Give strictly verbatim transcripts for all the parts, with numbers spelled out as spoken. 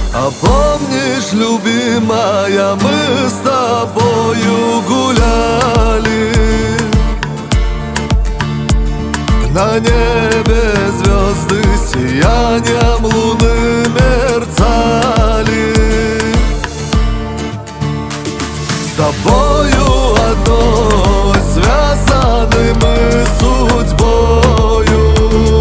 А помнишь, любимая, мы с тобою гуляли, на небе звезды сиянием луны мерцали. С тобою одной связаны мы судьбою.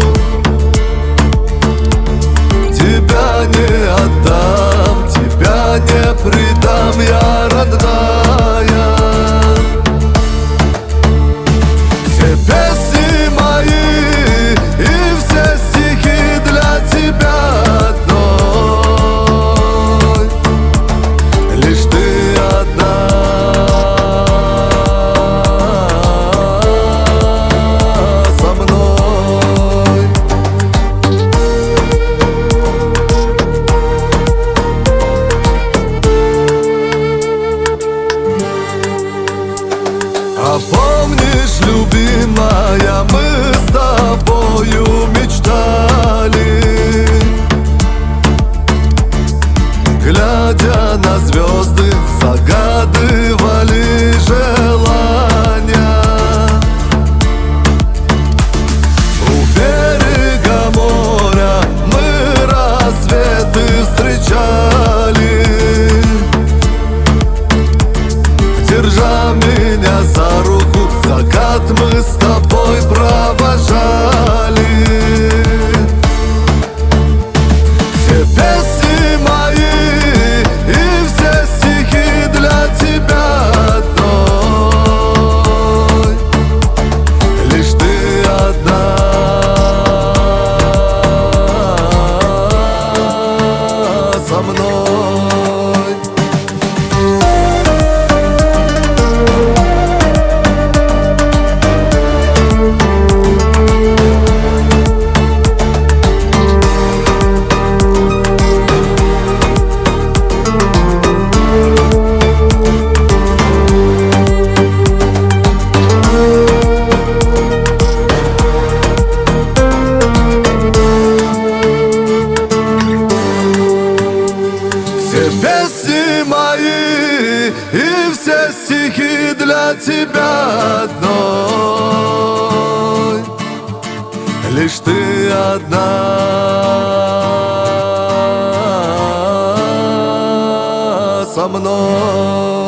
Тебя не отдам, тебя не предам, я родная. Все песни мои и все стихи для тебя одной. Лишь ты одна со мной. А помнишь, любимая, мы с тобою мечтали, глядя на звезды, загадывали желания. У берега моря мы рассветы встречали, держа меня за руку, закат мы с тобой провожали. Все песни мои и все стихи для тебя одной. Лишь ты одна со мной. Все песни мои и все стихи для тебя одной. Лишь ты одна со мной.